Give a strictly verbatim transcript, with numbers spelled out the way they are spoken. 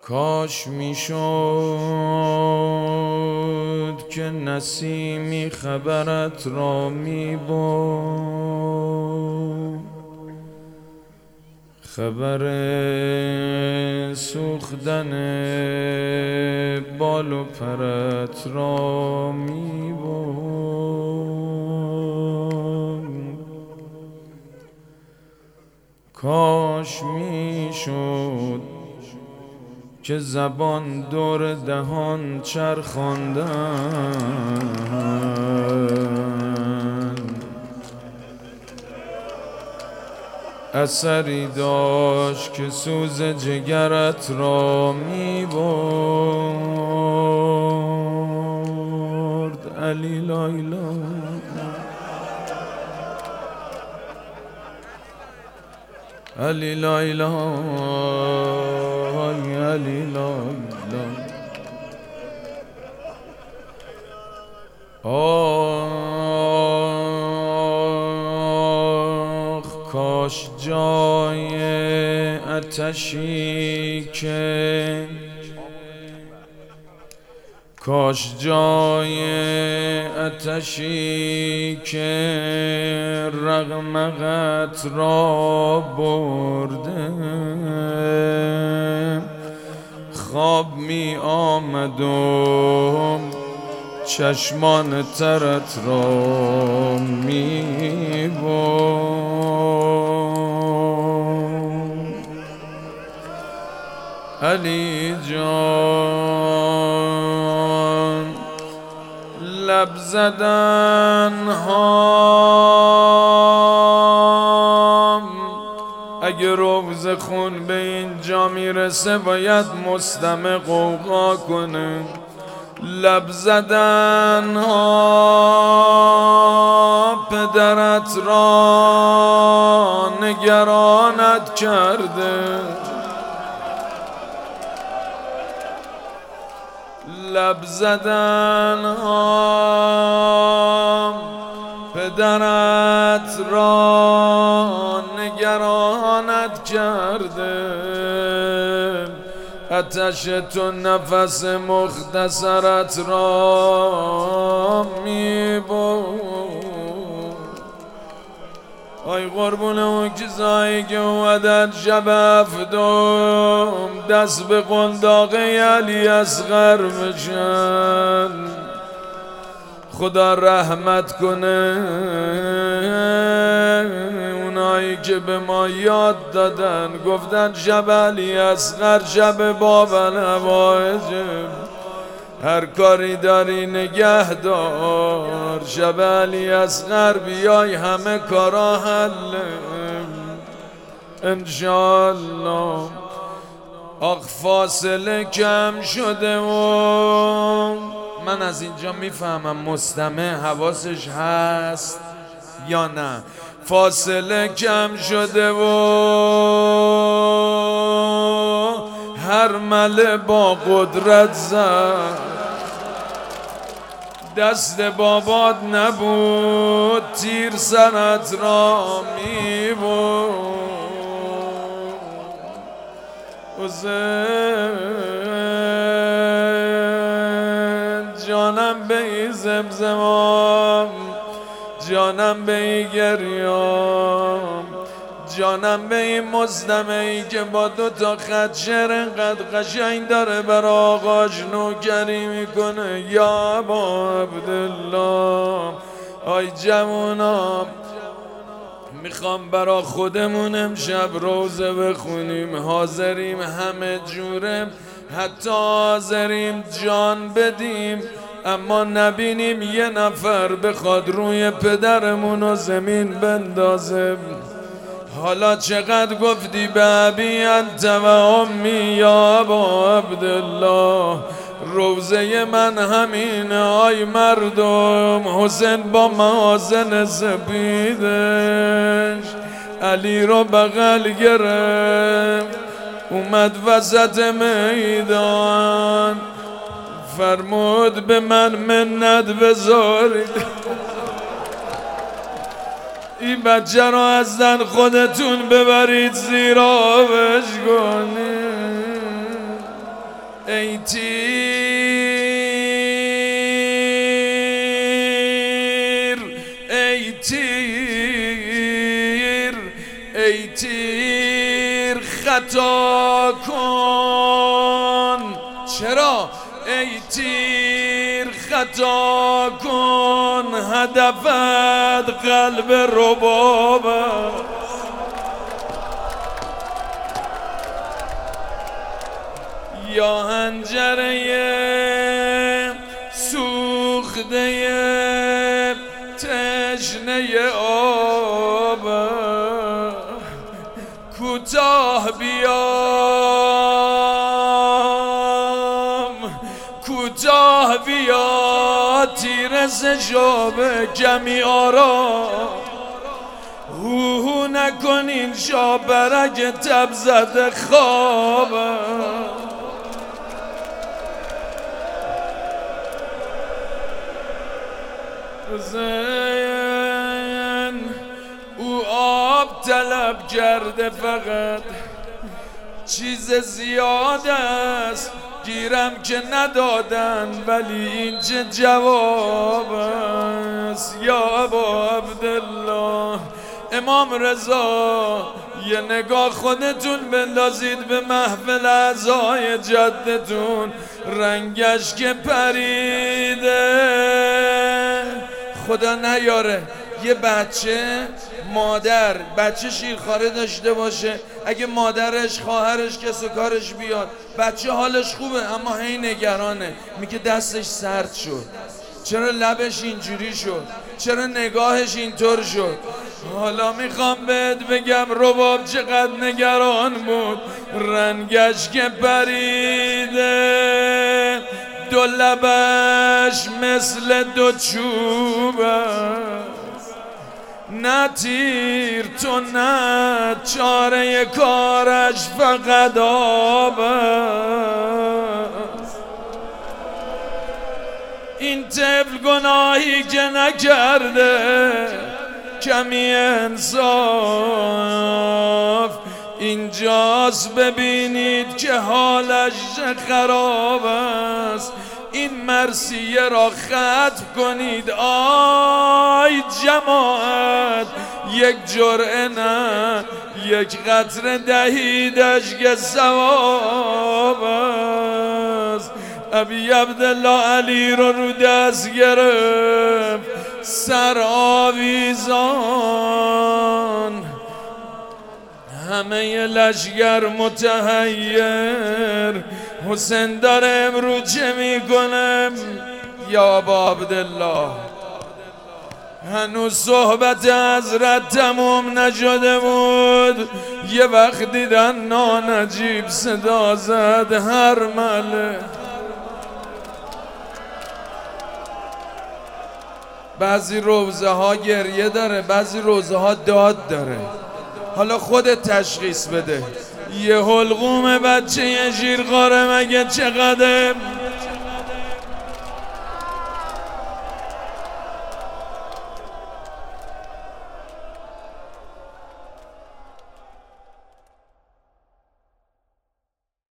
کاش میشد که نسیمی خبرت را میبرد، خبر سوختن بال و پرت را میبرد. کاش میشد که زبان دور دهان چرخاندن اثری داشت که سوز جگرت را میبرد. علی لایلا علی لایلا علی لایلا. آخ کاش جای آتشی که کاش جای آتشی که رغمغت را برده خواب می آمدم چشمان ترت را می برد. علی جان لب زدن ها اگه روز خون به اینجا میرسه باید مستمع غوغا کنه. لب زدن ها پدرت را نگرانت کرده، لب زدن ها پدرت را نگرانت کرده. آتش تو نفس مختصرت را میبرد. آی قربون اون کسایی که اومدن شب هفتم دست به قنداق علی اصغر بشن، خدا رحمت کنه اونایی که به ما یاد دادن گفتن شب علی اصغر شب باب الحوائجه، هر کاری داری نگه دار شب علی اصغر بیای همه کارا حله انشالله. آخ فاصله کم شده و من از اینجا میفهمم مستمع حواسش هست یا نه. فاصله کم شده و هر مله با قدرت زد، دست بابات نبود تیر سرت را میبرد. حسین جانم به ای زمزمام، جانم به ای گریام، جانم به این مستمعی که با دو تا خط شعر انقدر قشنگ داره برا آقاش نوکری میکنه. یا ابا عبدالله آی جوونا میخوام برا خودمون امشب روزه بخونیم، حاضریم همه جورم، حتی حاضریم جان بدیم، اما نبینیم یه نفر بخواد روی پدرمون رو زمین بندازه. حالا چقدر گفتی به ابی انت و امی یا ابا عبدالله، روزه من همینه آی مردم. حسین با محاسن سپیدش علی رو بغل گرفت اومد وسط میدان فرمود به من منت بذارید، این بچه رو از زن خودتون ببرید زیر آبش کنید. ای تیر ای تیر ای تیر خطا کن. چرا؟ ای تیر خطا کن، هدفت قلب ربابه. یا هنجره سوخته تشنه آب، کوتاه بیام کوتاه بیا، تیر سجاب کمی آرام. هو هو نکن این شا برگ تب زده خواب. زن او آب طلب کرده، فقط چیز زیاد است گیرم که ندادن، ولی این چه جواب است. یا ابا عبدالله امام رضا، یه نگاه خودتون بندازید به محفل اعضای جدتون، رنگش که پریده. خدا نیاره یه بچه مادر بچه شیرخواره داشته باشه، اگه مادرش خواهرش کس و کارش بیاد، بچه حالش خوبه اما هی نگرانه، میگه دستش سرد شد، چرا لبش اینجوری شد، چرا نگاهش اینطور شد. حالا میخوام بهت بگم رباب چقدر نگران بود، رنگش که پریده، دو لبش مثل دو چوب است. نه تیر تو نه چاره کارش فقط آب است. این طفل گناهی که نکرده، کمی انصاف اینجاست، ببینید که حالش خراب است. این مرثیه را ختم کنید آی جماعت، یک جرعه نه یک قطره دهیدش که ثواب است. ابی عبدالله علی رو رو دست گرفت، سر آویزان، همه لشگر متحیر. حسین داره امرو چه میکنم؟ یا ابا عبدالله هنوز صحبت حضرت تموم نشده بود، یه وقت دیدن نانجیب صدا زد هرمله. بعضی روزه ها گریه داره، بعضی روزه ها داد داره. حالا خودت تشخیص بده. یه حلقوم بچه یه شیرخواره مگه چقدر